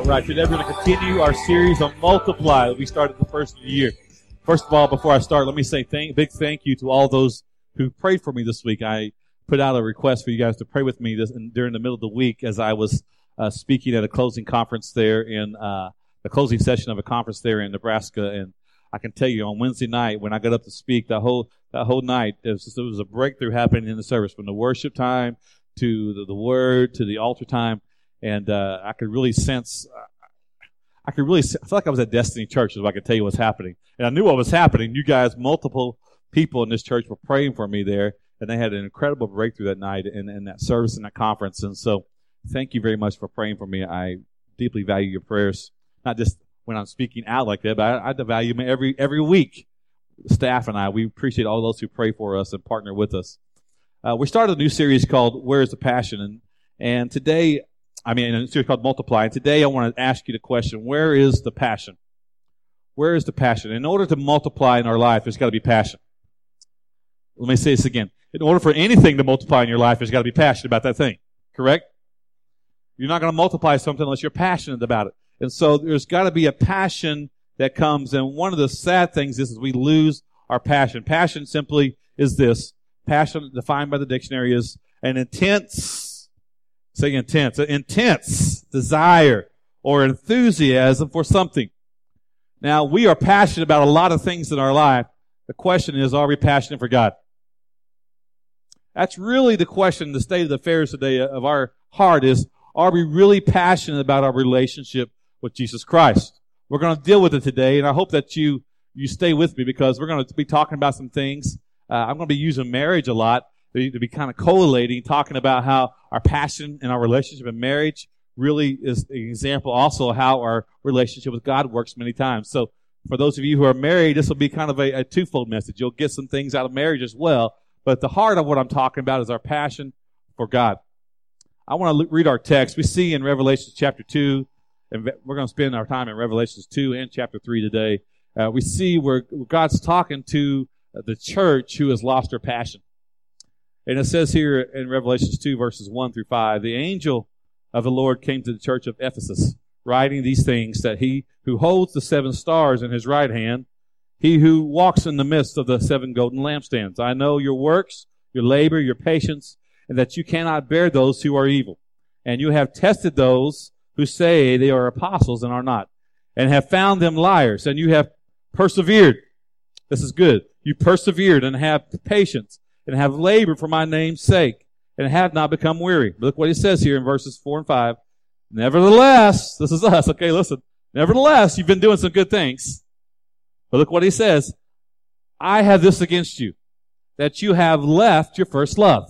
right, today we're going to continue our series on Multiply that we started the first of the year. First of all, before I start, let me say big thank you to all those who prayed for me this week. I put out a request for you guys to pray with me during the middle of the week as I was speaking at a closing conference there in the closing session of a conference there in Nebraska. And I can tell you, on Wednesday night when I got up to speak, that whole night there was a breakthrough happening in the service, from the worship time to the word to the altar time. And I could really sense, I feel like I was at Destiny Church, so I could tell you what's happening. And I knew what was happening. You guys, multiple people in this church were praying for me there, and they had an incredible breakthrough that night in that service and that conference. And so thank you very much for praying for me. I deeply value your prayers, not just when I'm speaking out like that, but I value them every week. The staff and I, we appreciate all those who pray for us and partner with us. We started a new series called Where is the Passion? And today, a series called Multiply. And today I want to ask you the question, where is the passion? Where is the passion? In order to multiply in our life, there's got to be passion. Let me say this again. In order for anything to multiply in your life, there's got to be passion about that thing. Correct? You're not going to multiply something unless you're passionate about it. And so there's got to be a passion that comes. And one of the sad things is we lose our passion. Passion simply is this. Passion, defined by the dictionary, is an intense desire or enthusiasm for something. Now, we are passionate about a lot of things in our life. The question is, are we passionate for God? That's really the question, the state of the affairs today of our heart is, are we really passionate about our relationship with Jesus Christ? We're going to deal with it today, and I hope that you stay with me, because we're going to be talking about some things. I'm going to be using marriage a lot to be kind of collating, talking about how our passion and our relationship in marriage really is an example also of how our relationship with God works many times. So for those of you who are married, this will be kind of a twofold message. You'll get some things out of marriage as well, but the heart of what I'm talking about is our passion for God. I want to read our text. We see in Revelation chapter 2, and we're going to spend our time in Revelations 2 and chapter 3 today. We see where God's talking to the church who has lost her passion. And it says here in Revelations 2, verses 1 through 5, the angel of the Lord came to the church of Ephesus, writing these things, that he who holds the 7 stars in his right hand, he who walks in the midst of the 7 golden lampstands. I know your works, your labor, your patience, and that you cannot bear those who are evil. And you have tested those who say they are apostles and are not, and have found them liars, and you have persevered. This is good. You persevered and have patience, and have labored for my name's sake, and have not become weary. Look what he says here in verses 4 and 5. Nevertheless, this is us. Okay, listen. Nevertheless, you've been doing some good things. But look what he says. I have this against you, that you have left your first love.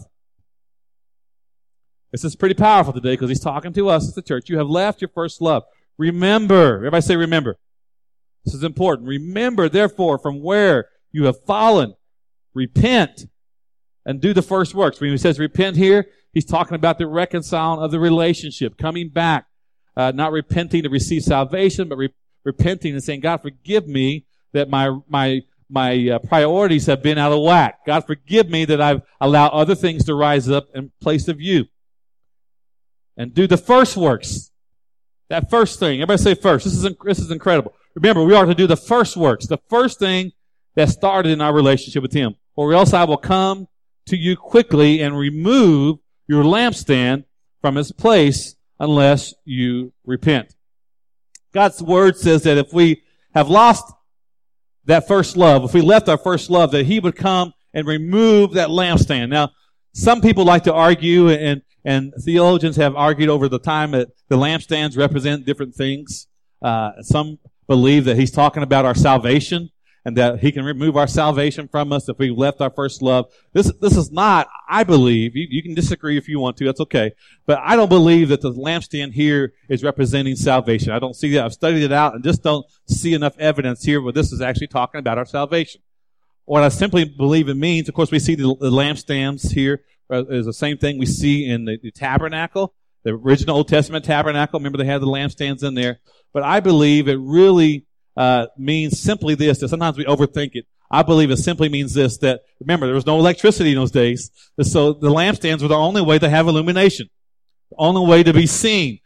This is pretty powerful today, because he's talking to us as the church. You have left your first love. Remember. Everybody say remember. This is important. Remember, therefore, from where you have fallen. Repent and do the first works. When he says repent here, he's talking about the reconciling of the relationship, coming back, not repenting to receive salvation, but repenting and saying, God, forgive me that my priorities have been out of whack. God, forgive me that I've allowed other things to rise up in place of you. And do the first works. That first thing. Everybody say first. This is incredible. Remember, we are to do the first works. The first thing that started in our relationship with Him. Or else I will come to you quickly and remove your lampstand from its place unless you repent. God's word says that if we have lost that first love, if we left our first love, that He would come and remove that lampstand. Now, some people like to argue, and theologians have argued over the time that the lampstands represent different things. Some believe that He's talking about our salvation, and that He can remove our salvation from us if we left our first love. This is not, I believe, you can disagree if you want to, that's okay, but I don't believe that the lampstand here is representing salvation. I don't see that. I've studied it out and just don't see enough evidence here where this is actually talking about our salvation. What I simply believe it means, of course, we see the lampstands here is the same thing we see in the tabernacle, the original Old Testament tabernacle. Remember, they had the lampstands in there. But I believe it really means simply this, that sometimes we overthink it. I believe it simply means this, that, remember, there was no electricity in those days, so the lampstands were the only way to have illumination, the only way to be seen.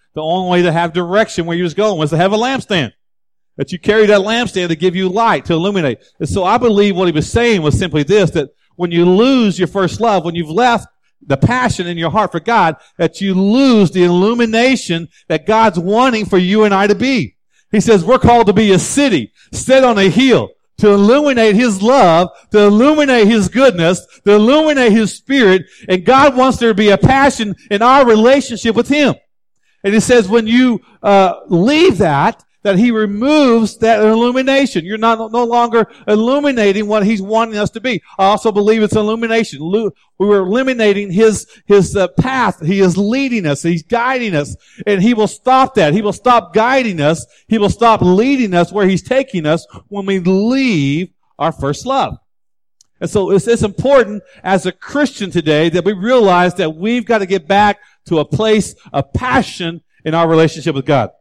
The only way to have direction where you was going was to have a lampstand. That you carry that lampstand to give you light, to illuminate. And so I believe what he was saying was simply this, that when you lose your first love, when you've left the passion in your heart for God, that you lose the illumination that God's wanting for you and I to be. He says we're called to be a city set on a hill, to illuminate His love, to illuminate His goodness, to illuminate His Spirit, and God wants there to be a passion in our relationship with Him. And He says when you leave that He removes that illumination. You're no longer illuminating what He's wanting us to be. I also believe it's illumination. We were eliminating His path. He is leading us. He's guiding us. And He will stop that. He will stop guiding us. He will stop leading us where He's taking us when we leave our first love. And so it's important as a Christian today that we realize that we've got to get back to a place of passion in our relationship with God.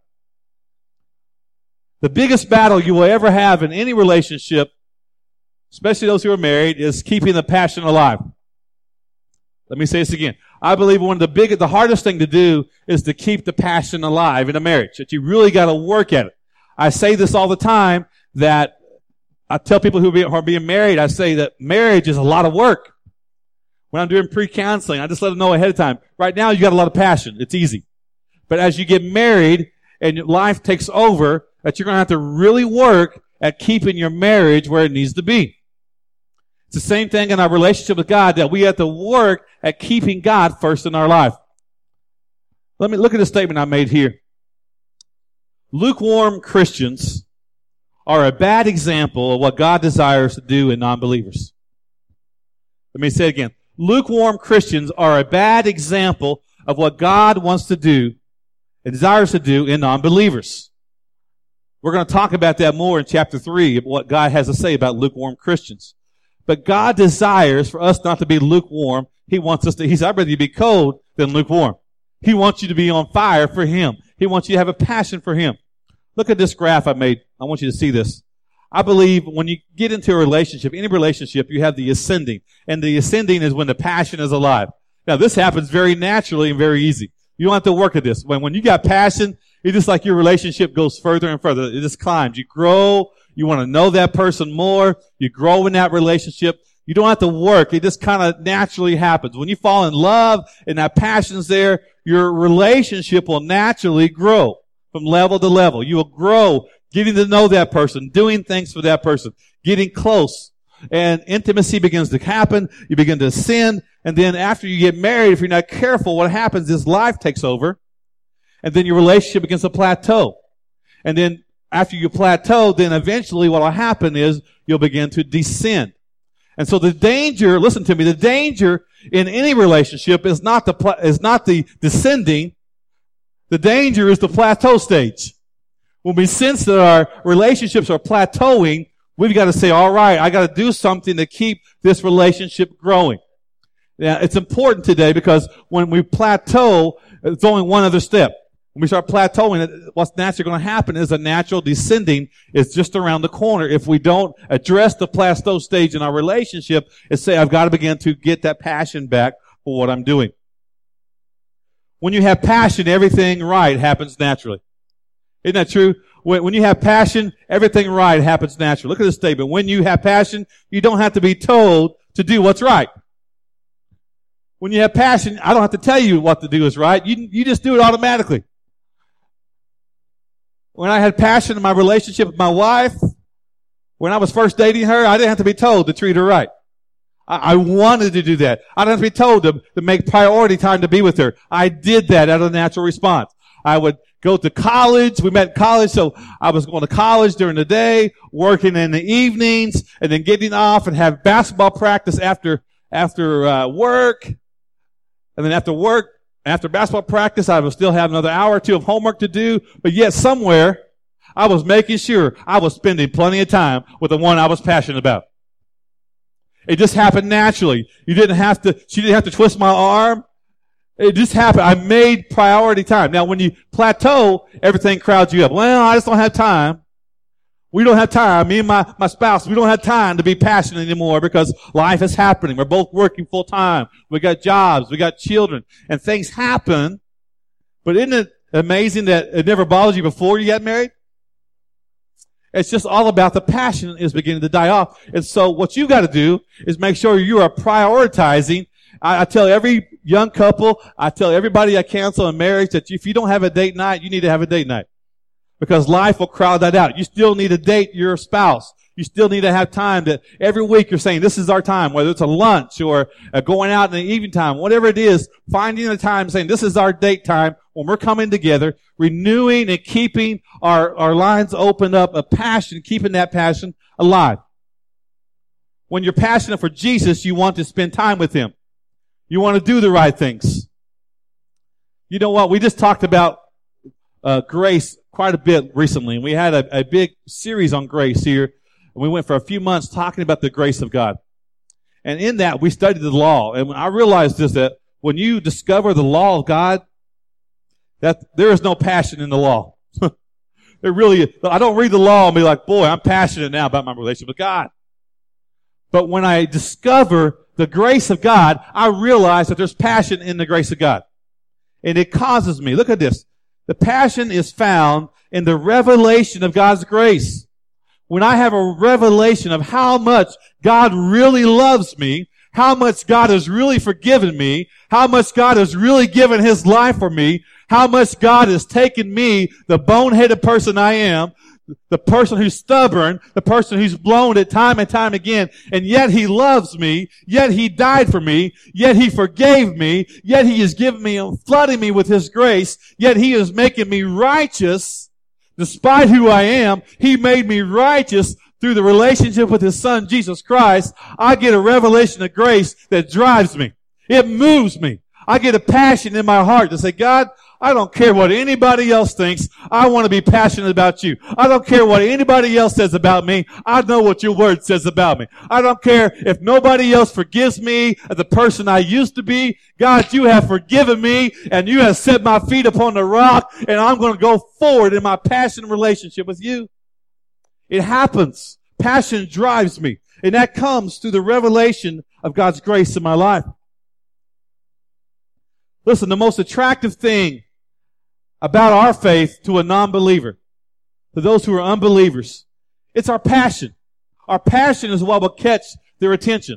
The biggest battle you will ever have in any relationship, especially those who are married, is keeping the passion alive. Let me say this again. I believe the hardest thing to do is to keep the passion alive in a marriage, that you really got to work at it. I say this all the time, that I tell people who are being married, I say that marriage is a lot of work. When I'm doing pre-counseling, I just let them know ahead of time. Right now, you got a lot of passion. It's easy. But as you get married and life takes over, that you're going to have to really work at keeping your marriage where it needs to be. It's the same thing in our relationship with God, that we have to work at keeping God first in our life. Let me look at the statement I made here. Lukewarm Christians are a bad example of what God desires to do in non-believers. Let me say it again. Lukewarm Christians are a bad example of what God wants to do and desires to do in non-believers. We're going to talk about that more in chapter 3, of what God has to say about lukewarm Christians. But God desires for us not to be lukewarm. He wants us to, I'd rather you be cold than lukewarm. He wants you to be on fire for Him. He wants you to have a passion for Him. Look at this graph I made. I want you to see this. I believe when you get into a relationship, any relationship, you have the ascending. And the ascending is when the passion is alive. Now, this happens very naturally and very easy. You don't have to work at this. When you got passion, it's just like your relationship goes further and further. It just climbs. You grow. You want to know that person more. You grow in that relationship. You don't have to work. It just kind of naturally happens. When you fall in love and that passion's there, your relationship will naturally grow from level to level. You will grow getting to know that person, doing things for that person, getting close. And intimacy begins to happen. You begin to ascend. And then after you get married, if you're not careful, what happens is life takes over. And then your relationship begins to plateau. And then after you plateau, then eventually what will happen is you'll begin to descend. And so the danger, listen to me, the danger in any relationship is not the descending. The danger is the plateau stage. When we sense that our relationships are plateauing, we've got to say, all right, I got to do something to keep this relationship growing. Now, it's important today because when we plateau, it's only one other step. When we start plateauing, what's naturally going to happen is a natural descending is just around the corner. If we don't address the plateau stage in our relationship and say, I've got to begin to get that passion back for what I'm doing. When you have passion, everything right happens naturally. Isn't that true? When you have passion, everything right happens naturally. Look at this statement. When you have passion, you don't have to be told to do what's right. When you have passion, I don't have to tell you what to do is right. You just do it automatically. When I had passion in my relationship with my wife, when I was first dating her, I didn't have to be told to treat her right. I wanted to do that. I didn't have to be told to make priority time to be with her. I did that out of natural response. I would go to college. We met in college, so I was going to college during the day, working in the evenings, and then getting off and have basketball practice after work. And then after basketball practice, I would still have another hour or two of homework to do. But yet somewhere, I was making sure I was spending plenty of time with the one I was passionate about. It just happened naturally. She didn't have to twist my arm. It just happened. I made priority time. Now, when you plateau, everything crowds you up. Well, I just don't have time. We don't have time. Me and my spouse, we don't have time to be passionate anymore because life is happening. We're both working full time. We got jobs. We got children. And things happen. But isn't it amazing that it never bothered you before you got married? It's just all about the passion is beginning to die off. And so what you've got to do is make sure you are prioritizing. I tell every young couple, I tell everybody I counsel in marriage that if you don't have a date night, you need to have a date night. Because life will crowd that out. You still need to date your spouse. You still need to have time that every week you're saying, this is our time, whether it's a lunch or going out in the evening time, whatever it is, finding a time saying, this is our date time when we're coming together, renewing and keeping our lines open up of passion, keeping that passion alive. When you're passionate for Jesus, you want to spend time with Him. You want to do the right things. You know what? We just talked about grace quite a bit recently, and we had a big series on grace here. And we went for a few months talking about the grace of God. And in that, we studied the law. And I realized this, that when you discover the law of God, that there is no passion in the law. There really, I don't read the law and be like, boy, I'm passionate now about my relationship with God. But when I discover the grace of God, I realize that there's passion in the grace of God. And it causes me, look at this. The passion is found in the revelation of God's grace. When I have a revelation of how much God really loves me, how much God has really forgiven me, how much God has really given His life for me, how much God has taken me, the boneheaded person I am, the person who's stubborn, the person who's blown it time and time again, and yet He loves me, yet He died for me, yet He forgave me, yet He has given me and flooding me with His grace, yet He is making me righteous. Despite who I am, He made me righteous through the relationship with His Son, Jesus Christ. I get a revelation of grace that drives me. It moves me. I get a passion in my heart to say, God, I don't care what anybody else thinks. I want to be passionate about You. I don't care what anybody else says about me. I know what Your Word says about me. I don't care if nobody else forgives me as the person I used to be. God, You have forgiven me and You have set my feet upon the rock, and I'm going to go forward in my passionate relationship with You. It happens. Passion drives me, and that comes through the revelation of God's grace in my life. Listen, the most attractive thing about our faith to a non-believer, to those who are unbelievers, it's our passion. Our passion is what will catch their attention.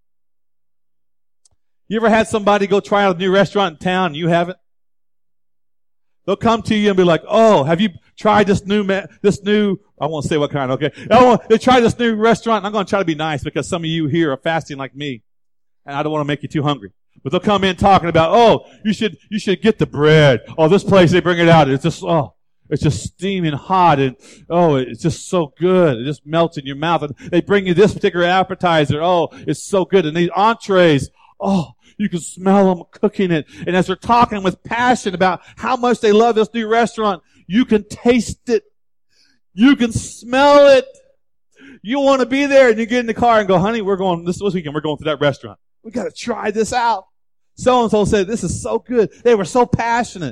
You ever had somebody go try out a new restaurant in town and you haven't? They'll come to you and be like, oh, have you tried this new, I won't say what kind, okay? They tried this new restaurant, and I'm going to try to be nice because some of you here are fasting like me, and I don't want to make you too hungry. But they'll come in talking about, oh, you should get the bread. Oh, this place, they bring it out. It's just steaming hot, and oh, it's just so good. It just melts in your mouth. And they bring you this particular appetizer. Oh, it's so good. And these entrees, oh, you can smell them cooking it. And as they're talking with passion about how much they love this new restaurant, you can taste it. You can smell it. You want to be there, and you get in the car and go, honey, this weekend, we're going to that restaurant. We got to try this out. So-and-so said, this is so good. They were so passionate.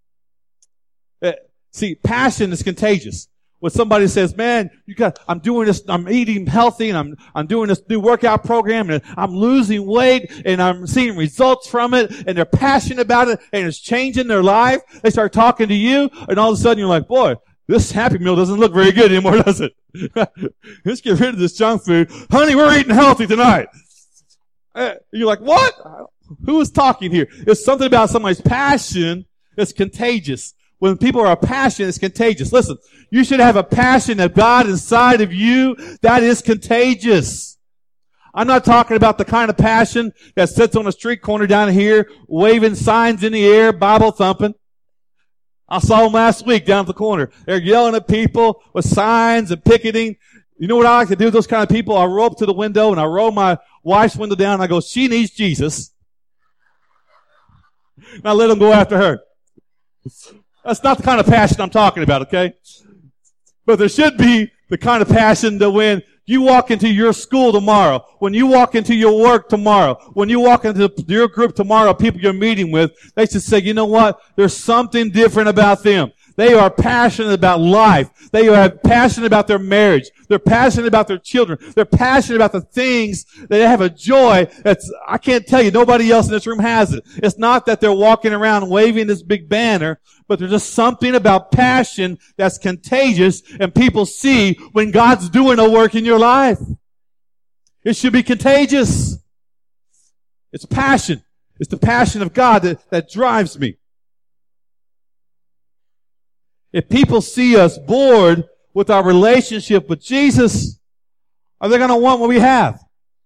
See, passion is contagious. When somebody says, man, I'm doing this, I'm eating healthy, and I'm doing this new workout program, and I'm losing weight, and I'm seeing results from it, and they're passionate about it, and it's changing their life. They start talking to you, and all of a sudden you're like, boy, this Happy Meal doesn't look very good anymore, does it? Let's get rid of this junk food. Honey, we're eating healthy tonight. You're like, what? Who is talking here? It's something about somebody's passion that's contagious. When people are passionate, it's contagious. Listen, you should have a passion of God inside of you that is contagious. I'm not talking about the kind of passion that sits on a street corner down here, waving signs in the air, Bible thumping. I saw them last week down at the corner. They're yelling at people with signs and picketing. You know what I like to do with those kind of people? I roll up to the window and I roll my wife's window down and I go, she needs Jesus. And I let them go after her. That's not the kind of passion I'm talking about, okay? But there should be the kind of passion that when you walk into your school tomorrow, when you walk into your work tomorrow, when you walk into your group tomorrow, people you're meeting with, they should say, you know what? There's something different about them. They are passionate about life. They are passionate about their marriage. They're passionate about their children. They're passionate about the things that they have a joy that's, I can't tell you, nobody else in this room has it. It's not that they're walking around waving this big banner, but there's just something about passion that's contagious and people see when God's doing a work in your life. It should be contagious. It's passion. It's the passion of God that drives me. If people see us bored with our relationship with Jesus, are they going to want what we have?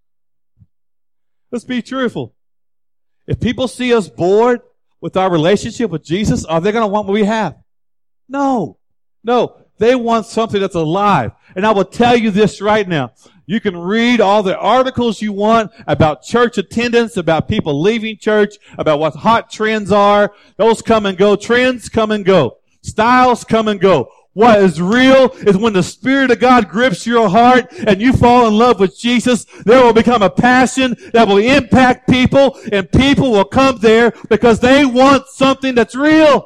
Let's be truthful. If people see us bored with our relationship with Jesus, are they going to want what we have? No. No. They want something that's alive. And I will tell you this right now. You can read all the articles you want about church attendance, about people leaving church, about what hot trends are. Those come and go. Trends come and go. Styles come and go. What is real is when the Spirit of God grips your heart and you fall in love with Jesus, there will become a passion that will impact people, and people will come there because they want something that's real.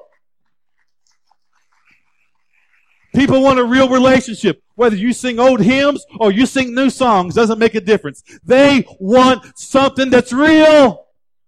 People want a real relationship. Whether you sing old hymns or you sing new songs, doesn't make a difference. They want something that's real.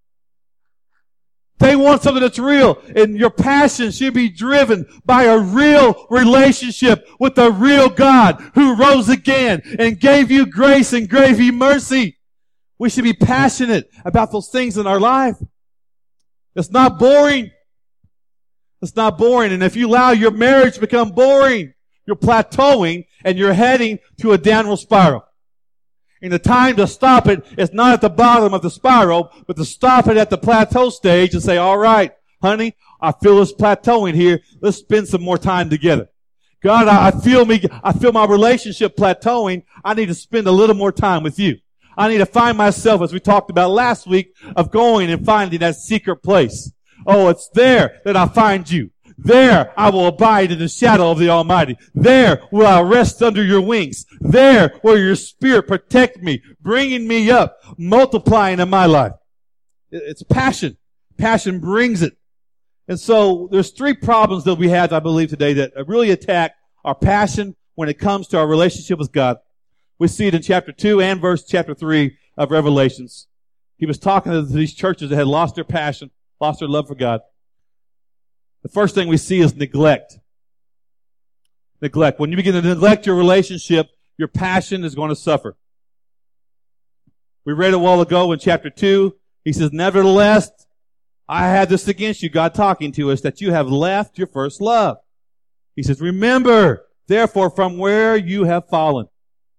They want something that's real. And your passion should be driven by a real relationship with the real God who rose again and gave you grace and gave you mercy. We should be passionate about those things in our life. It's not boring. It's not boring. And if you allow your marriage to become boring, you're plateauing and you're heading to a downward spiral. And the time to stop it is not at the bottom of the spiral, but to stop it at the plateau stage and say, all right, honey, I feel this plateauing here. Let's spend some more time together. God, I feel my relationship plateauing. I need to spend a little more time with you. I need to find myself, as we talked about last week, of going and finding that secret place. Oh, it's there that I find you. There I will abide in the shadow of the Almighty. There will I rest under your wings. There will your Spirit protect me, bringing me up, multiplying in my life. It's passion. Passion brings it. And so there's three problems that we have, I believe, today that really attack our passion when it comes to our relationship with God. We see it in chapter 2 and chapter 3 of Revelations. He was talking to these churches that had lost their passion, lost their love for God. The first thing we see is neglect. Neglect. When you begin to neglect your relationship, your passion is going to suffer. We read a while ago in chapter 2, he says, nevertheless, I had this against you, God talking to us, that you have left your first love. He says, remember, therefore, from where you have fallen.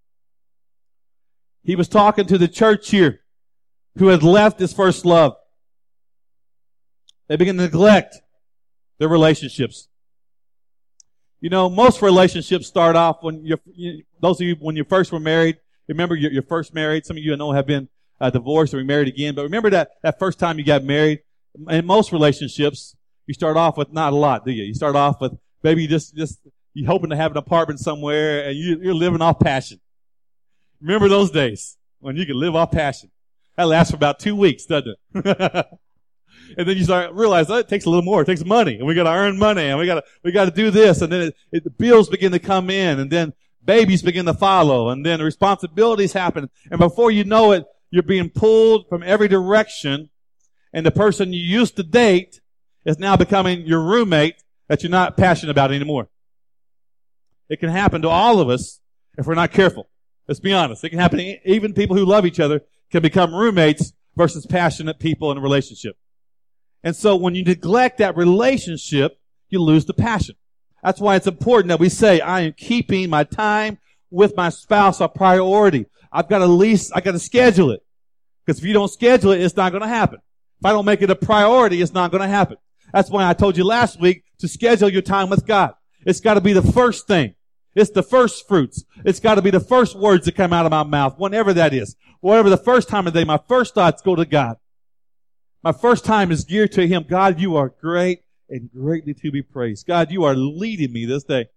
He was talking to the church here who had left his first love. They begin to neglect their relationships. You know, most relationships start off when those of you, when you first were married, remember you're first married. Some of you I know have been divorced or remarried again, but remember that first time you got married. In most relationships, you start off with not a lot, do you? You start off with maybe just you hoping to have an apartment somewhere and you're living off passion. Remember those days when you could live off passion? That lasts for about 2 weeks, doesn't it? And then you start realize it takes a little more. It takes money, and we got to earn money, and we got to do this, and then the bills begin to come in, and then babies begin to follow, and then the responsibilities happen, and before you know it, you're being pulled from every direction, and the person you used to date is now becoming your roommate that you're not passionate about anymore. It can happen to all of us if we're not careful. Let's be honest. It can happen to even people who love each other can become roommates versus passionate people in a relationship. And so when you neglect that relationship, you lose the passion. That's why it's important that we say, I am keeping my time with my spouse a priority. I got to schedule it. Because if you don't schedule it, it's not going to happen. If I don't make it a priority, it's not going to happen. That's why I told you last week to schedule your time with God. It's got to be the first thing. It's the first fruits. It's got to be the first words that come out of my mouth, whenever that is. Whatever the first time of the day, my first thoughts go to God. My first time is geared to Him. God, you are great and greatly to be praised. God, you are leading me this day.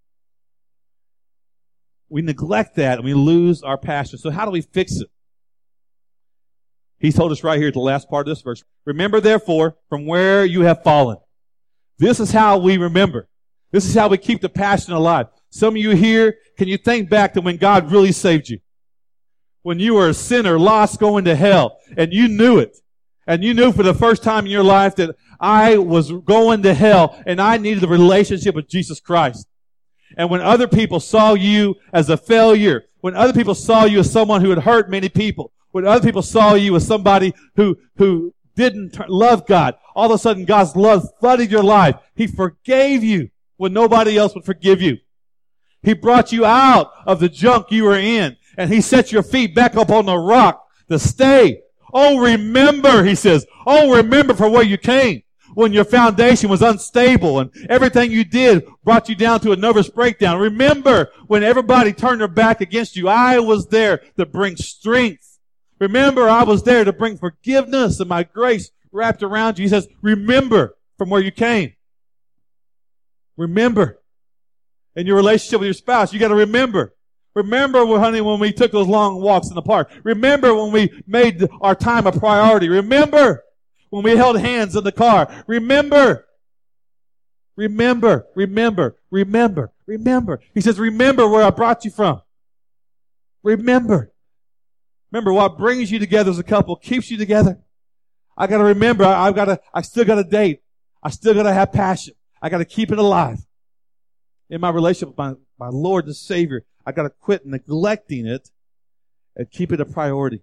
We neglect that and we lose our passion. So how do we fix it? He told us right here at the last part of this verse. Remember, therefore, from where you have fallen. This is how we remember. This is how we keep the passion alive. Some of you here, can you think back to when God really saved you? When you were a sinner, lost, going to hell, and you knew it. And you knew for the first time in your life that I was going to hell and I needed a relationship with Jesus Christ. And when other people saw you as a failure, when other people saw you as someone who had hurt many people, when other people saw you as somebody who didn't love God, all of a sudden God's love flooded your life. He forgave you when nobody else would forgive you. He brought you out of the junk you were in, and He set your feet back up on the rock to stay. Oh, remember, He says. Oh, remember from where you came when your foundation was unstable and everything you did brought you down to a nervous breakdown. Remember when everybody turned their back against you. I was there to bring strength. Remember, I was there to bring forgiveness and my grace wrapped around you. He says, remember from where you came. Remember. In your relationship with your spouse, you got to remember. Remember, honey, when we took those long walks in the park. Remember when we made our time a priority. Remember when we held hands in the car. Remember. Remember. Remember. Remember. Remember. He says, remember where I brought you from. Remember. Remember what brings you together as a couple, keeps you together. I got to remember, I still got to date. I still got to have passion. I got to keep it alive. In my relationship with my Lord and Savior, I got to quit neglecting it and keep it a priority.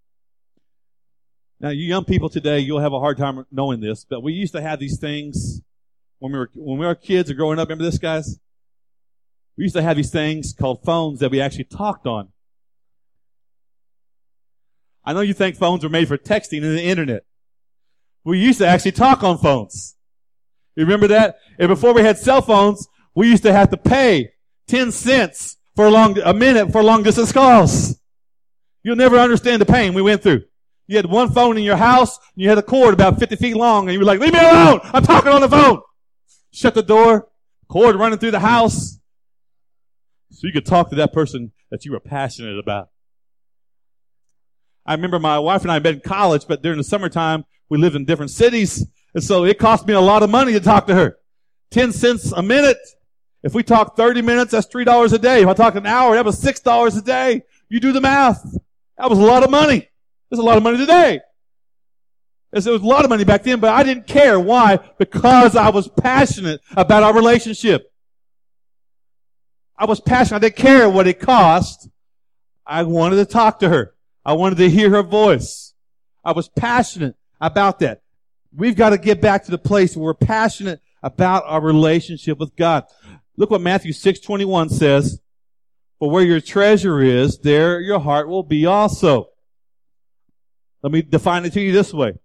Now, you young people today, you'll have a hard time knowing this, but we used to have these things when we were kids or growing up. Remember this, guys? We used to have these things called phones that we actually talked on. I know you think phones were made for texting and the internet. We used to actually talk on phones. You remember that? And before we had cell phones, we used to have to pay 10 cents for a minute for long distance calls. You'll never understand the pain we went through. You had one phone in your house, and you had a cord about 50 feet long, and you were like, leave me alone! I'm talking on the phone! Shut the door, cord running through the house, so you could talk to that person that you were passionate about. I remember my wife and I met in college, but during the summertime, we lived in different cities, and so it cost me a lot of money to talk to her. 10 cents a minute. If we talk 30 minutes, that's $3 a day. If I talk an hour, that was $6 a day. You do the math. That was a lot of money. There's a lot of money today. There was a lot of money back then, but I didn't care. Why? Because I was passionate about our relationship. I was passionate. I didn't care what it cost. I wanted to talk to her. I wanted to hear her voice. I was passionate about that. We've got to get back to the place where we're passionate about our relationship with God. Look what Matthew 6:21 says. For where your treasure is, there your heart will be also. Let me define it to you this way.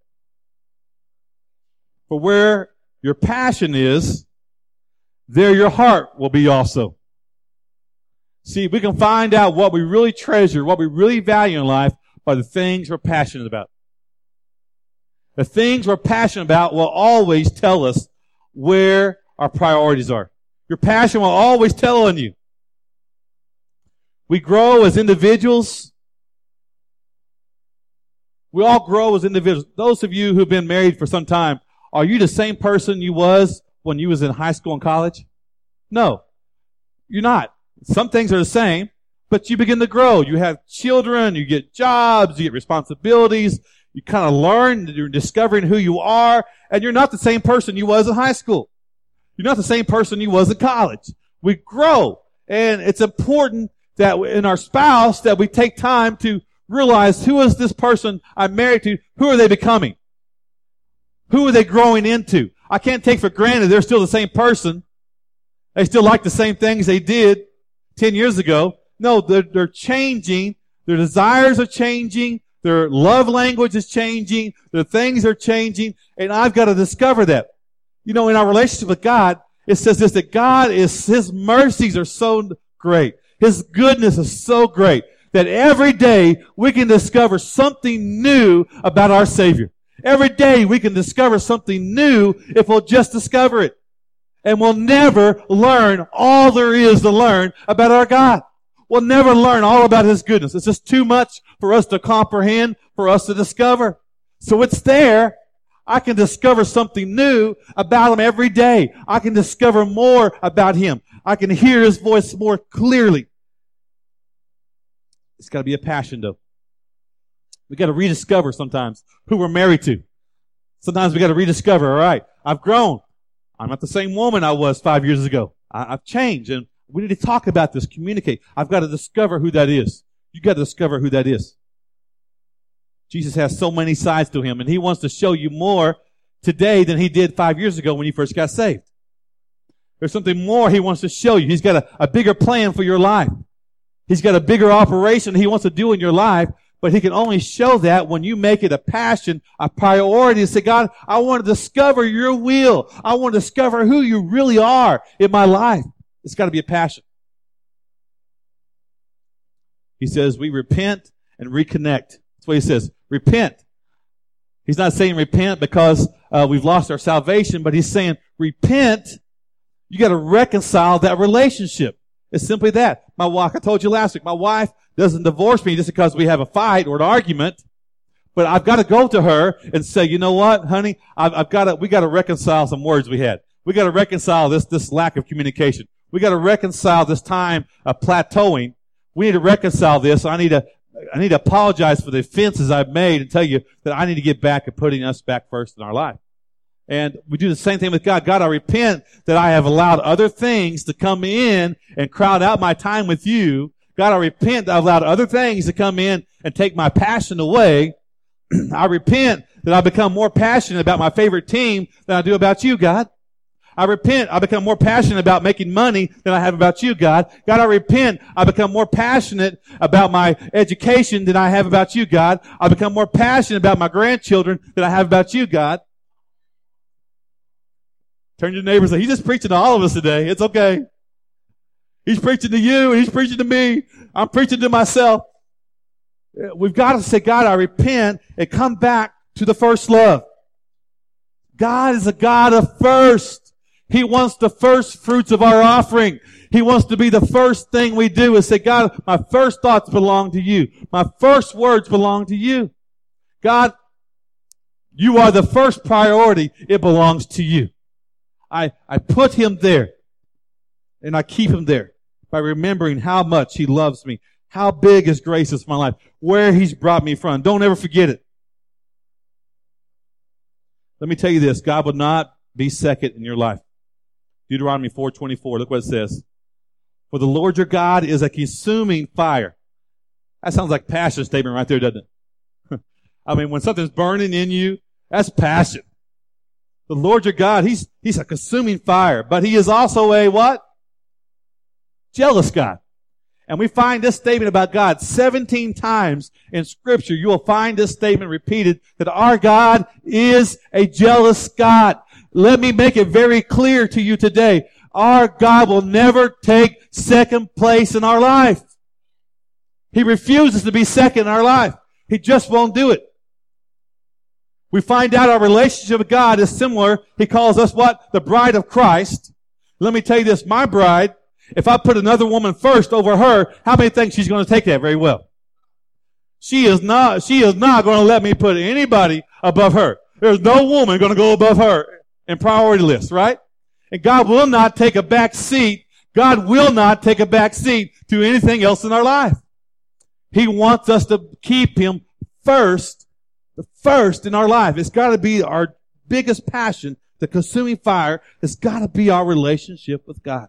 For where your passion is, there your heart will be also. See, we can find out what we really treasure, what we really value in life by the things we're passionate about. The things we're passionate about will always tell us where our priorities are. Your passion will always tell on you. We grow as individuals. We all grow as individuals. Those of you who've been married for some time, are you the same person you was when you was in high school and college? No, you're not. Some things are the same, but you begin to grow. You have children, you get jobs, you get responsibilities. You kind of learn, you're discovering who you are, and you're not the same person you was in high school. You're not the same person you was in college. We grow, and it's important that in our spouse that we take time to realize who is this person I'm married to, who are they becoming? Who are they growing into? I can't take for granted they're still the same person. They still like the same things they did 10 years ago. No, they're changing. Their desires are changing. Their love language is changing. Their things are changing. And I've got to discover that. You know, in our relationship with God, it says this, that His mercies are so great. His goodness is so great that every day we can discover something new about our Savior. Every day we can discover something new if we'll just discover it. And we'll never learn all there is to learn about our God. We'll never learn all about His goodness. It's just too much for us to comprehend, for us to discover. So it's there. I can discover something new about Him every day. I can discover more about Him. I can hear His voice more clearly. It's got to be a passion, though. We got to rediscover sometimes who we're married to. Sometimes we got to rediscover, all right, I've grown. I'm not the same woman I was 5 years ago. I've changed, and we need to talk about this, communicate. I've got to discover who that is. You got to discover who that is. Jesus has so many sides to Him, and He wants to show you more today than He did 5 years ago when you first got saved. There's something more He wants to show you. He's got a bigger plan for your life. He's got a bigger operation He wants to do in your life, but He can only show that when you make it a passion, a priority, and say, God, I want to discover your will. I want to discover who you really are in my life. It's got to be a passion. He says, we repent and reconnect. That's what He says. Repent. He's not saying repent because we've lost our salvation, but He's saying repent. You got to reconcile that relationship. It's simply that. My wife, I told you last week, my wife doesn't divorce me just because we have a fight or an argument, but I've got to go to her and say, you know what, honey, we got to reconcile some words we had. We got to reconcile this lack of communication. We got to reconcile this time of plateauing. We need to reconcile this. I need to apologize for the offenses I've made and tell you that I need to get back at putting us back first in our life. And we do the same thing with God. God, I repent that I have allowed other things to come in and crowd out my time with you. God, I repent that I've allowed other things to come in and take my passion away. I repent that I become more passionate about my favorite team than I do about you, God. I repent I become more passionate about making money than I have about you, God. God, I repent I become more passionate about my education than I have about you, God. I become more passionate about my grandchildren than I have about you, God. Turn to your neighbor and say, he's just preaching to all of us today. It's okay. He's preaching to you and he's preaching to me. I'm preaching to myself. We've got to say, God, I repent and come back to the first love. God is a God of first. He wants the first fruits of our offering. He wants to be the first thing we do is say, God, my first thoughts belong to you. My first words belong to you. God, you are the first priority. It belongs to you. I put him there and I keep him there by remembering how much he loves me, how big his grace is for my life, where he's brought me from. Don't ever forget it. Let me tell you this. God will not be second in your life. Deuteronomy 4:24. Look what it says. For the Lord your God is a consuming fire. That sounds like a passion statement right there, doesn't it? I mean, when something's burning in you, that's passion. The Lord your God, He's a consuming fire, but He is also a what? Jealous God. And we find this statement about God 17 times in Scripture. You will find this statement repeated that our God is a jealous God. Let me make it very clear to you today. Our God will never take second place in our life. He refuses to be second in our life. He just won't do it. We find out our relationship with God is similar. He calls us what? The bride of Christ. Let me tell you this, my bride, if I put another woman first over her, how many think she's going to take that very well? She is not going to let me put anybody above her. There's no woman going to go above her in priority list, right? And God will not take a back seat. God will not take a back seat to anything else in our life. He wants us to keep Him first. The first in our life. It's got to be our biggest passion, the consuming fire. It's got to be our relationship with God.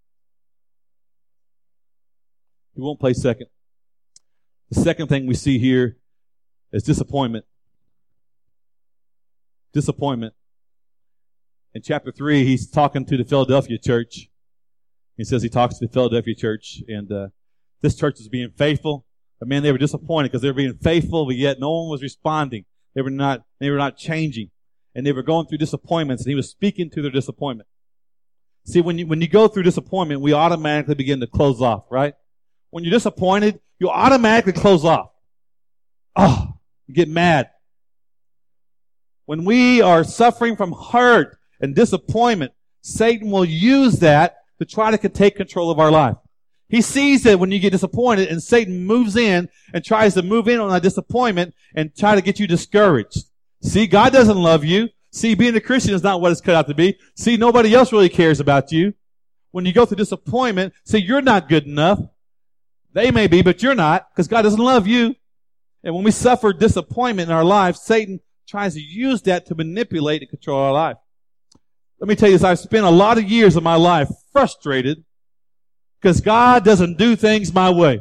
He won't play second. The second thing we see here is disappointment. Disappointment. In chapter 3, he's talking to the Philadelphia church. He says he talks to the Philadelphia church, and this church is being faithful. But man, they were disappointed because they were being faithful, but yet no one was responding. They were not changing. And they were going through disappointments, and he was speaking to their disappointment. See, when you go through disappointment, we automatically begin to close off, right? When you're disappointed, you automatically close off. Oh, you get mad. When we are suffering from hurt and disappointment, Satan will use that to try to take control of our life. He sees that when you get disappointed, and Satan moves in and tries to move in on that disappointment and try to get you discouraged. See, God doesn't love you. See, being a Christian is not what it's cut out to be. See, nobody else really cares about you. When you go through disappointment, see, you're not good enough. They may be, but you're not, because God doesn't love you. And when we suffer disappointment in our lives, Satan tries to use that to manipulate and control our life. Let me tell you this, I've spent a lot of years of my life frustrated because God doesn't do things my way.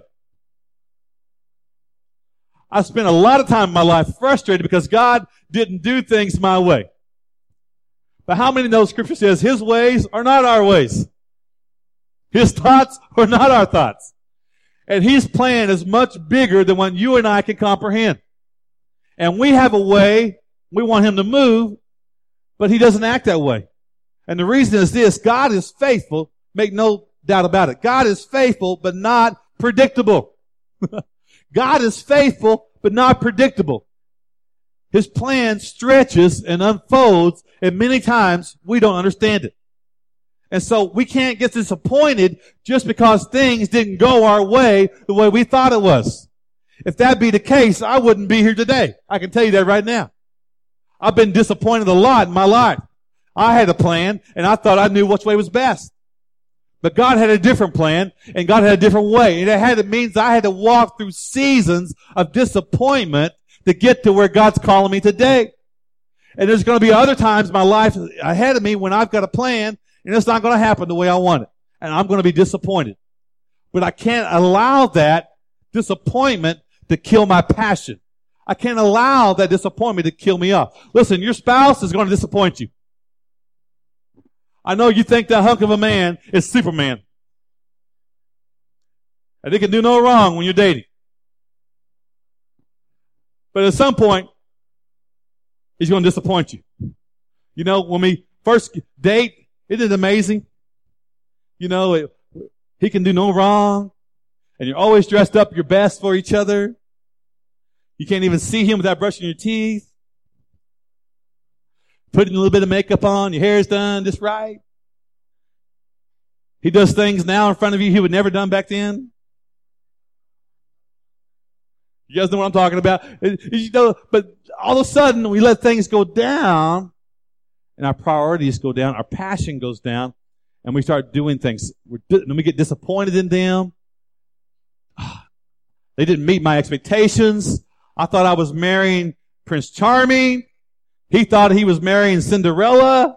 I spent a lot of time in my life frustrated because God didn't do things my way. But how many know Scripture says His ways are not our ways? His thoughts are not our thoughts. And His plan is much bigger than what you and I can comprehend. And we have a way, we want Him to move, but He doesn't act that way. And the reason is this, God is faithful, make no doubt about it. God is faithful, but not predictable. God is faithful, but not predictable. His plan stretches and unfolds, and many times we don't understand it. And so we can't get disappointed just because things didn't go our way the way we thought it was. If that be the case, I wouldn't be here today. I can tell you that right now. I've been disappointed a lot in my life. I had a plan, and I thought I knew which way was best. But God had a different plan, and God had a different way. And it means I had to walk through seasons of disappointment to get to where God's calling me today. And there's going to be other times in my life ahead of me when I've got a plan, and it's not going to happen the way I want it. And I'm going to be disappointed. But I can't allow that disappointment to kill my passion. I can't allow that disappointment to kill me off. Listen, your spouse is going to disappoint you. I know you think that hunk of a man is Superman. And they can do no wrong when you're dating. But at some point, he's going to disappoint you. You know, when we first date, isn't it amazing? You know, he can do no wrong. And you're always dressed up your best for each other. You can't even see him without brushing your teeth. Putting a little bit of makeup on, your hair's done just right. He does things now in front of you he would never done back then. You guys know what I'm talking about? You know, but all of a sudden we let things go down and our priorities go down, our passion goes down, and we start doing things. Then we get disappointed in them. They didn't meet my expectations. I thought I was marrying Prince Charming. He thought he was marrying Cinderella.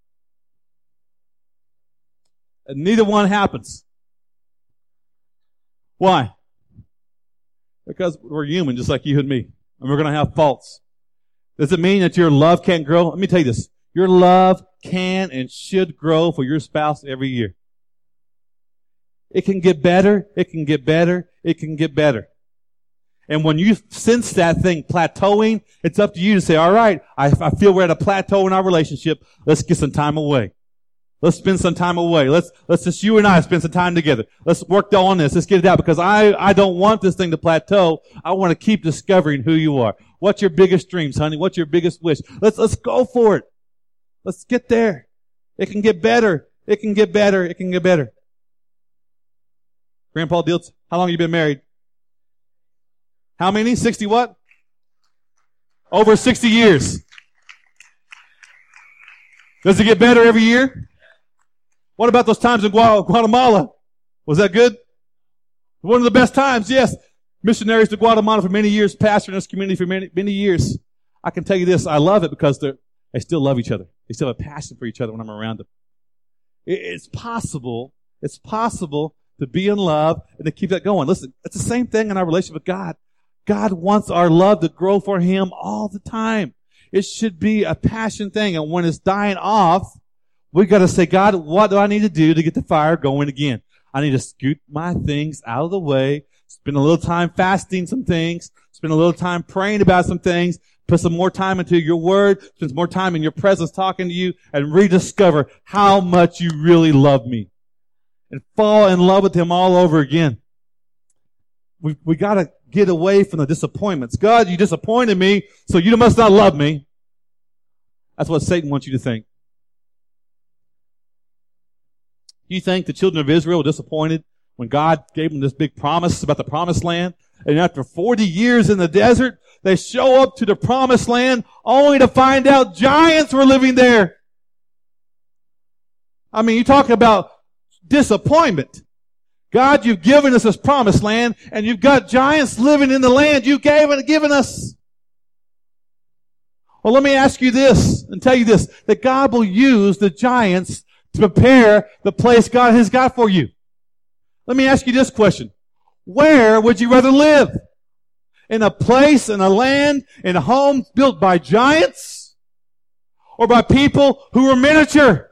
And neither one happens. Why? Because we're human, just like you and me. And we're going to have faults. Does it mean that your love can't grow? Let me tell you this. Your love can and should grow for your spouse every year. It can get better. It can get better. It can get better. And when you sense that thing plateauing, it's up to you to say, all right, I feel we're at a plateau in our relationship. Let's get some time away. Let's spend some time away. Let's just you and I spend some time together. Let's work on this. Let's get it out because I don't want this thing to plateau. I want to keep discovering who you are. What's your biggest dreams, honey? What's your biggest wish? Let's go for it. Let's get there. It can get better. It can get better. It can get better. Grandpa Diltz, how long have you been married? How many? 60 what? Over 60 years. Does it get better every year? What about those times in Guatemala? Was that good? One of the best times, yes. Missionaries to Guatemala for many years, pastoring this community for many years. I can tell you this, I love it because they still love each other. They still have a passion for each other when I'm around them. It's possible to be in love and to keep that going. Listen, it's the same thing in our relationship with God. God wants our love to grow for Him all the time. It should be a passion thing. And when it's dying off, we got to say, God, what do I need to do to get the fire going again? I need to scoot my things out of the way, spend a little time fasting some things, spend a little time praying about some things, put some more time into your word, spend some more time in your presence talking to you, and rediscover how much you really love me. And fall in love with Him all over again. We got to get away from the disappointments. God, you disappointed me, so you must not love me. That's what Satan wants you to think. You think the children of Israel were disappointed when God gave them this big promise about the promised land? And after 40 years in the desert, They show up to the promised land only to find out giants were living there. I mean, you talk about disappointment. God, you've given us this promised land, and you've got giants living in the land you gave and given us. Well, let me ask you this and tell you this, that God will use the giants to prepare the place God has got for you. Let me ask you this question. Where would you rather live? In a place, in a land, in a home built by giants? Or by people who were miniature?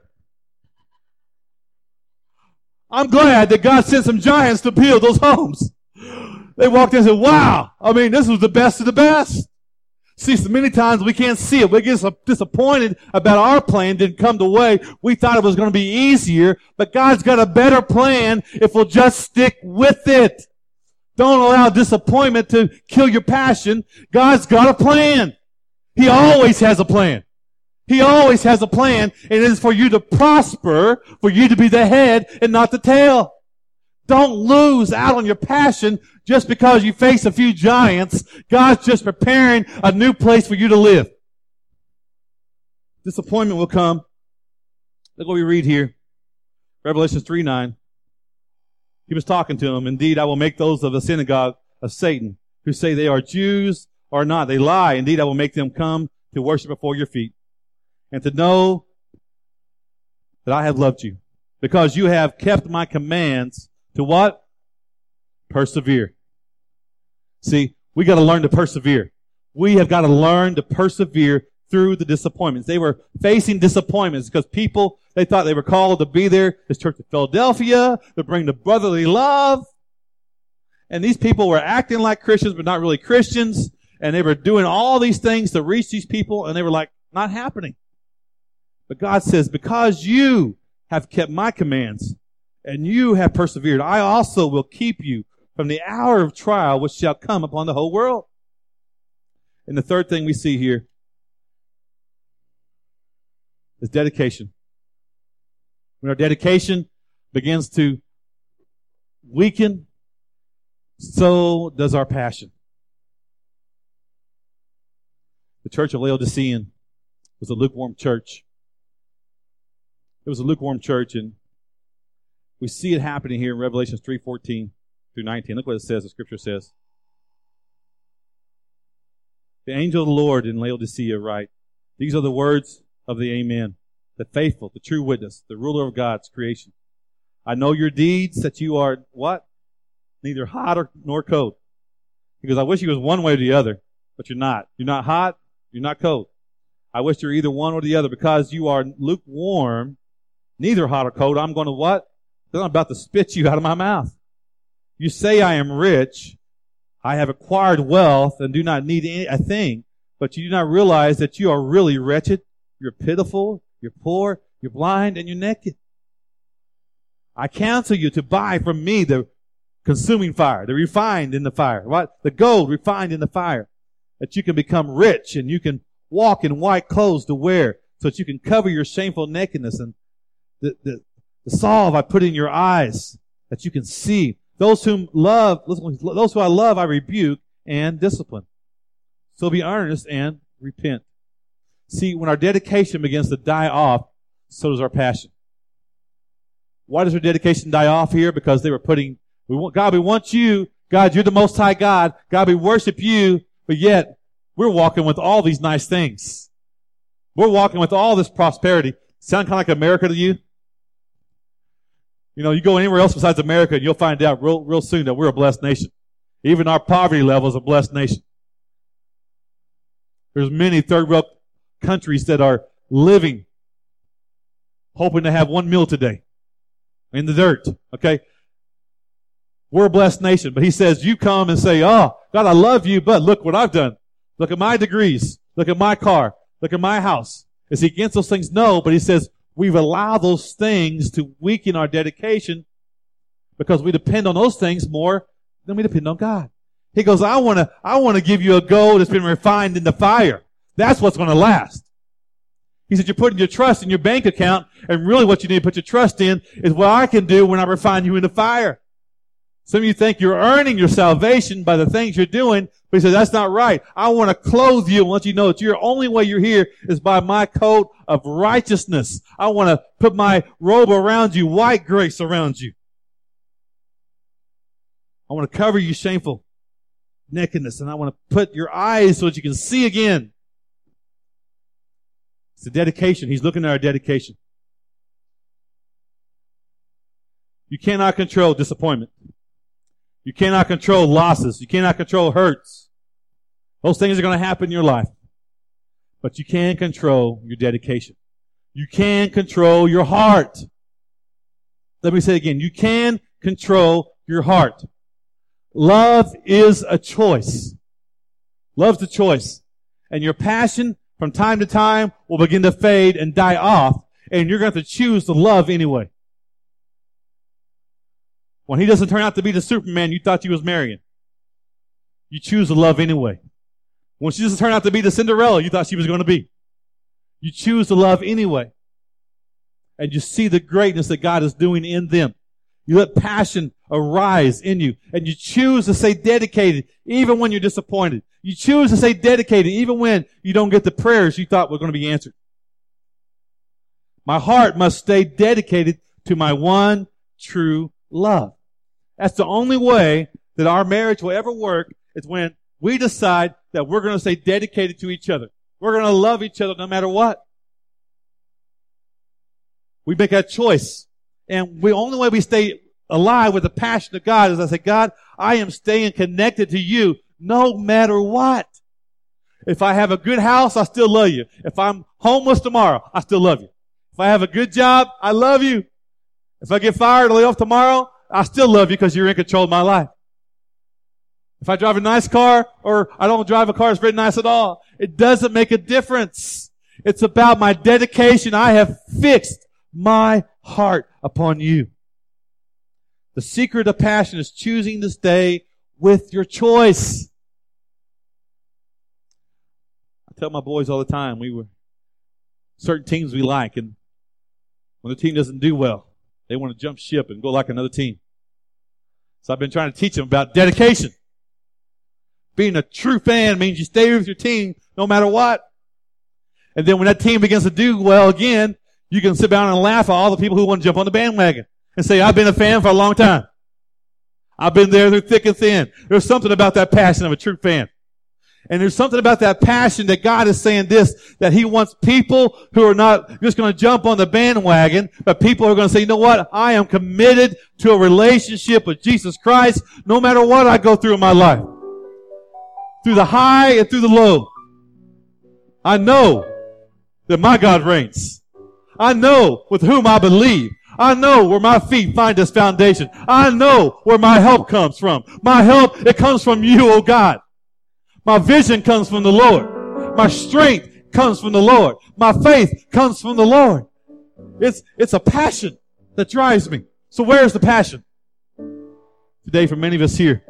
I'm glad that God sent some giants to build those homes. They walked in and said, wow, I mean, this was the best of the best. See, so many times we can't see it. We get so disappointed about our plan didn't come the way we thought it was going to be easier, but God's got a better plan if we'll just stick with it. Don't allow disappointment to kill your passion. God's got a plan. He always has a plan. He always has a plan, and it is for you to prosper, for you to be the head and not the tail. Don't lose out on your passion just because you face a few giants. God's just preparing a new place for you to live. Disappointment will come. Look what we read here. Revelation 3:9. He was talking to them. Indeed, I will make those of the synagogue of Satan who say they are Jews or not. They lie. Indeed, I will make them come to worship before your feet and to know that I have loved you because you have kept my commands to what? Persevere. See, we got to learn to persevere. We have got to learn to persevere through the disappointments. They were facing disappointments because people, they thought they were called to be there, this church of Philadelphia, to bring the brotherly love. And these people were acting like Christians, but not really Christians. And they were doing all these things to reach these people, and they were like, not happening. But God says, because you have kept my commands, and you have persevered, I also will keep you from the hour of trial which shall come upon the whole world. And the third thing we see here is dedication. When our dedication begins to weaken, so does our passion. The church of Laodicean was a lukewarm church. It was a lukewarm church, and we see it happening here in Revelation 3:14 through 19. Look what it says, the scripture says. The angel of the Lord in Laodicea write, these are the words of the Amen, the faithful, the true witness, the ruler of God's creation. I know your deeds, that you are what? Neither hot nor cold. Because I wish you was one way or the other, but you're not. You're not hot, you're not cold. I wish you're either one or the other, because you are lukewarm, neither hot or cold. I'm going to what? I'm about to spit you out of my mouth. You say I am rich, I have acquired wealth and do not need a thing, but you do not realize that you are really wretched, you're pitiful, you're poor, you're blind, and you're naked. I counsel you to buy from me the consuming fire, the refined in the fire, what? The gold refined in the fire, that you can become rich and you can walk in white clothes to wear, so that you can cover your shameful nakedness, and the salve I put in your eyes, that you can see. Those who I love, I rebuke and discipline. So be earnest and repent. See, when our dedication begins to die off, so does our passion. Why does our dedication die off here? Because they were putting, we want you. God, you're the Most High God. God, we worship you. But yet, we're walking with all these nice things. We're walking with all this prosperity. Sound kind of like America to you? You know, you go anywhere else besides America, and you'll find out real soon that we're a blessed nation. Even our poverty level is a blessed nation. There's many third world countries that are living, hoping to have one meal today in the dirt. Okay? We're a blessed nation. But he says, you come and say, oh, God, I love you, but look what I've done. Look at my degrees. Look at my car. Look at my house. Is he against those things? No, but he says, we've allowed those things to weaken our dedication because we depend on those things more than we depend on God. He goes, I want to give you a gold that's been refined in the fire. That's what's going to last. He said, you're putting your trust in your bank account, and really what you need to put your trust in is what I can do when I refine you in the fire. Some of you think you're earning your salvation by the things you're doing, but he says, that's not right. I want to clothe you and let you know that your only way you're here is by my coat of righteousness. I want to put my robe around you, white grace around you. I want to cover you shameful nakedness, and I want to put your eyes so that you can see again. It's a dedication. He's looking at our dedication. You cannot control disappointment. You cannot control losses. You cannot control hurts. Those things are going to happen in your life. But you can control your dedication. You can control your heart. Let me say it again. You can control your heart. Love is a choice. Love's a choice. And your passion from time to time will begin to fade and die off. And you're going to have to choose to love anyway. When he doesn't turn out to be the Superman you thought you was marrying, you choose to love anyway. When she doesn't turn out to be the Cinderella you thought she was going to be, you choose to love anyway. And you see the greatness that God is doing in them. You let passion arise in you. And you choose to stay dedicated even when you're disappointed. You choose to stay dedicated even when you don't get the prayers you thought were going to be answered. My heart must stay dedicated to my one true love. That's the only way that our marriage will ever work, is when we decide that we're going to stay dedicated to each other. We're going to love each other no matter what. We make that choice. And the only way we stay alive with the passion of God is I say, God, I am staying connected to you no matter what. If I have a good house, I still love you. If I'm homeless tomorrow, I still love you. If I have a good job, I love you. If I get fired or lay off tomorrow, I still love you because you're in control of my life. If I drive a nice car or I don't drive a car that's very nice at all, it doesn't make a difference. It's about my dedication. I have fixed my heart upon you. The secret of passion is choosing to stay with your choice. I tell my boys all the time, certain teams we like, and when the team doesn't do well, they want to jump ship and go like another team. So I've been trying to teach them about dedication. Being a true fan means you stay with your team no matter what. And then when that team begins to do well again, you can sit down and laugh at all the people who want to jump on the bandwagon and say, I've been a fan for a long time. I've been there through thick and thin. There's something about that passion of a true fan. And there's something about that passion that God is saying this, that he wants people who are not just going to jump on the bandwagon, but people who are going to say, you know what? I am committed to a relationship with Jesus Christ no matter what I go through in my life. Through the high and through the low. I know that my God reigns. I know with whom I believe. I know where my feet find this foundation. I know where my help comes from. My help, it comes from you, oh God. My vision comes from the Lord. My strength comes from the Lord. My faith comes from the Lord. It's a passion that drives me. So where's the passion? Today, for many of us here,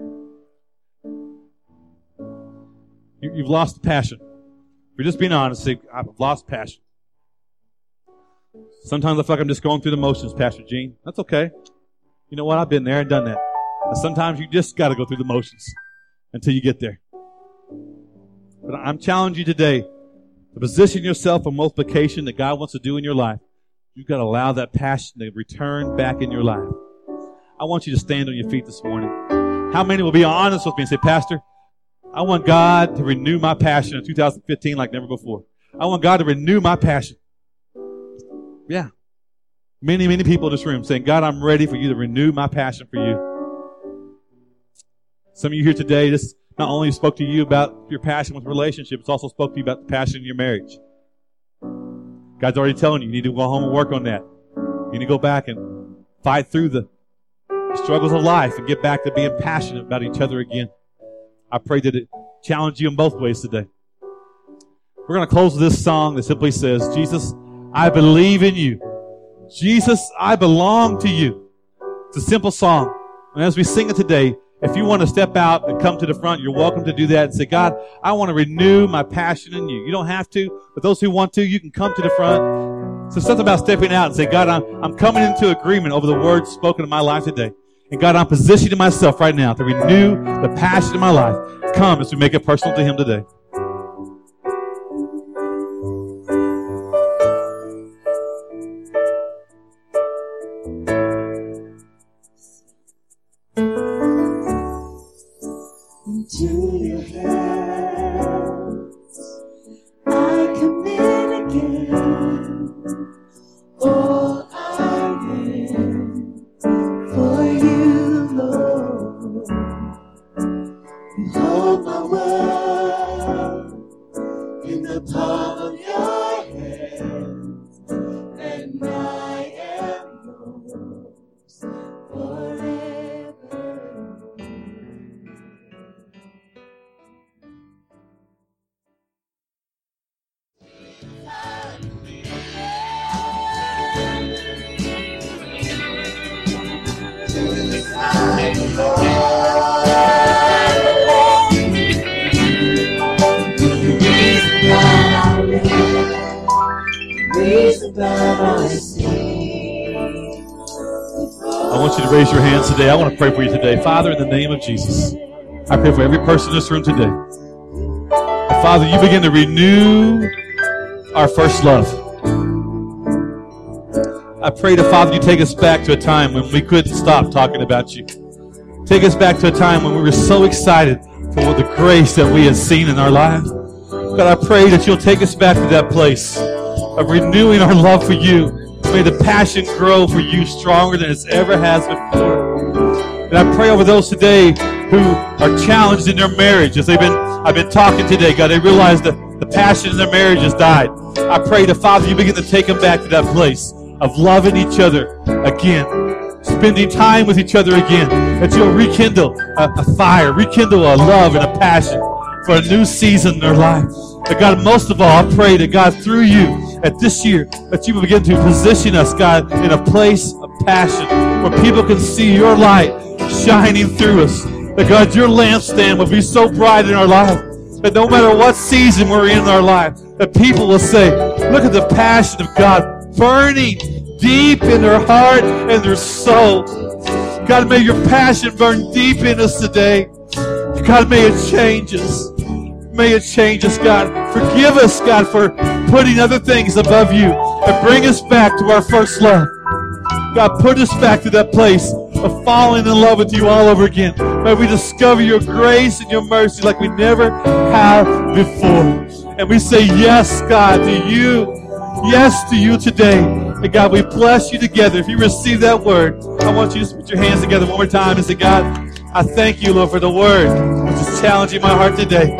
you've lost the passion. If you're just being honest, say, I've lost passion. Sometimes I feel like I'm just going through the motions, Pastor Gene. That's okay. You know what? I've been there and done that. And sometimes you just got to go through the motions until you get there. But I'm challenging you today to position yourself for multiplication that God wants to do in your life. You've got to allow that passion to return back in your life. I want you to stand on your feet this morning. How many will be honest with me and say, Pastor, I want God to renew my passion in 2015 like never before. I want God to renew my passion. Yeah. Many, many people in this room saying, God, I'm ready for you to renew my passion for you. Some of you here today, this not only spoke to you about your passion with relationships, it's also spoke to you about the passion in your marriage. God's already telling you need to go home and work on that. You need to go back and fight through the struggles of life and get back to being passionate about each other again. I pray that it challenge you in both ways today. We're going to close with this song that simply says, Jesus, I believe in you. Jesus, I belong to you. It's a simple song. And as we sing it today, if you want to step out and come to the front, you're welcome to do that and say, God, I want to renew my passion in you. You don't have to, but those who want to, you can come to the front. So something about stepping out and say, God, I'm coming into agreement over the words spoken in my life today. And God, I'm positioning myself right now to renew the passion in my life. Come as we make it personal to Him today. Into your hands I commit again all I am for you, Lord. You hold my world in the palm of your hands, and I am yours forever. I want you to raise your hands today. I want to pray for you today. Father, in the name of Jesus, I pray for every person in this room today. Father, you begin to renew our first love. I pray that, Father, you take us back to a time when we couldn't stop talking about you. Take us back to a time when we were so excited for the grace that we had seen in our lives. God, I pray that you'll take us back to that place of renewing our love for you. May the passion grow for you stronger than it's ever has before. And I pray over those today who are challenged in their marriage. As I've been talking today, God, they realize that the passion in their marriage has died. I pray that, Father, you begin to take them back to that place of loving each other again, spending time with each other again, that you'll rekindle a fire, rekindle a love and a passion for a new season in their life. But God, most of all, I pray that, God, through you, at this year, that you will begin to position us, God, in a place of passion where people can see your light shining through us. That, God, your lampstand will be so bright in our life that no matter what season we're in our life, that people will say, look at the passion of God burning deep in their heart and their soul. God, may your passion burn deep in us today. God, may it change us. May it change us, God. Forgive us, God, for putting other things above you, and bring us back to our first love. God, put us back to that place of falling in love with you all over again. May we discover your grace and your mercy like we never have before. And we say yes, God, to you. Yes to you today. And God, we bless you together. If you receive that word, I want you to put your hands together one more time and say, God, I thank you, Lord, for the word which is challenging my heart today.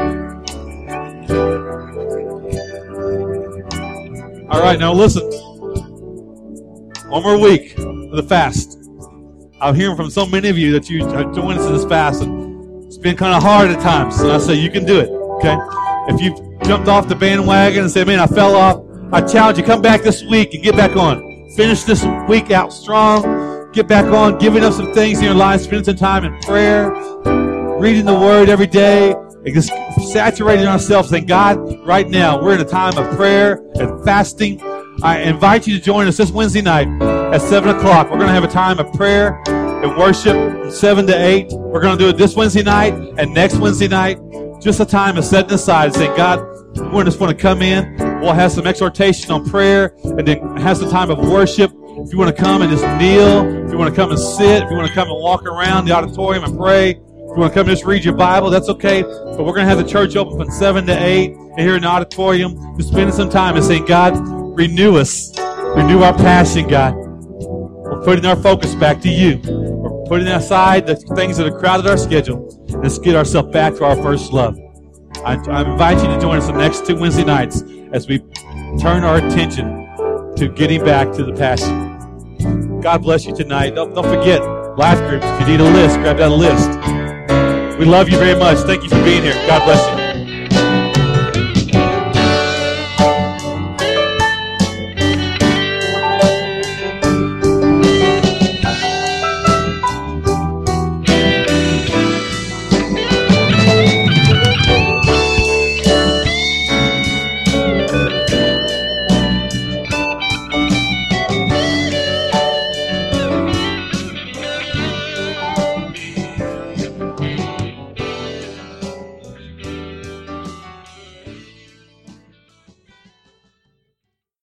All right, now listen. One more week of the fast. I'm hearing from so many of you that you are joining us in this fast, and it's been kind of hard at times. And I say you can do it, okay? If you've jumped off the bandwagon and said, man, I fell off, I challenge you, come back this week and get back on. Finish this week out strong. Get back on, giving up some things in your life, spending some time in prayer, reading the Word every day, and just saturating ourselves, saying, God, right now, we're in a time of prayer and fasting. I invite you to join us this Wednesday night at 7 o'clock. We're going to have a time of prayer and worship from 7 to 8. We're going to do it this Wednesday night and next Wednesday night. Just a time of setting aside and saying, God, we just want to come in. We'll have some exhortation on prayer and then have some time of worship. If you want to come and just kneel, if you want to come and sit, if you want to come and walk around the auditorium and pray, if you want to come and just read your Bible, that's okay. But we're going to have the church open from 7 to 8 and here in the auditorium. Just spending some time and saying, God, renew us. Renew our passion, God. We're putting our focus back to you. We're putting aside the things that have crowded our schedule. Let's get ourselves back to our first love. I invite you to join us the next 2 Wednesday nights as we turn our attention to getting back to the passion. God bless you tonight. Don't forget, life groups. If you need a list, grab that list. We love you very much. Thank you for being here. God bless you.